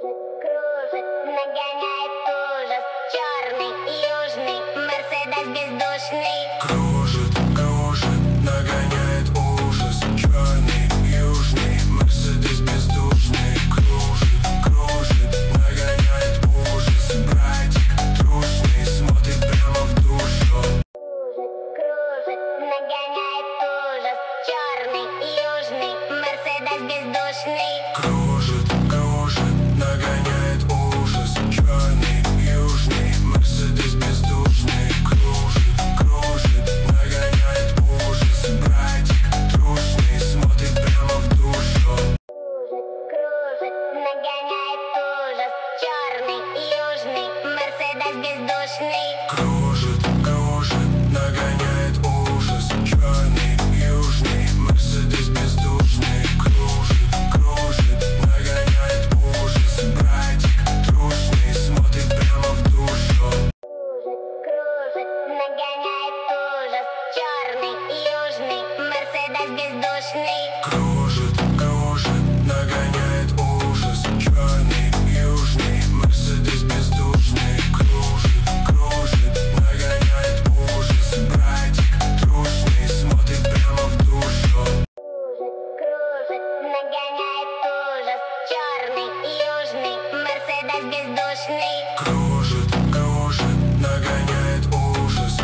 Кружит, нагоняет ужас. Черный, южный, Мерседес бездушный. Кружит, кружит, нагоняет ужас. Черный, южный, Мерседес бездушный. Кружит, кружит, нагоняет ужас. Братик трушный смотрит прямо в душу. Кружит, нагоняет ужас. Черный, южный, Мерседес бездушный. Кружит, кружит, нагоняет ужас. Черный, южный, Мерседес бездушный. Кружит, кружит, нагоняет ужас. Братик трушный смотрит прямо в душу. Кружит, нагоняет ужас. Черный, южный, Мерседес бездушный. Кружит, кружит, нагоняет ужас. Черный, южный, Мерседес бездушный. Кружит, кружит, нагоняет ужас. Братик трушный смотрит прямо в душу. Кружит, нагоняет ужас. Черный, южный, Мерседес бездушный. Кружит, кружит, нагоняет ужас. Черный, южный, Мерседес бездушный. Кружит, кружит, нагоняет ужас. Братик трушный смотрит прямо в душу. Кружит, нагоняет ужас. Черный, южный, Мерседес бездушный.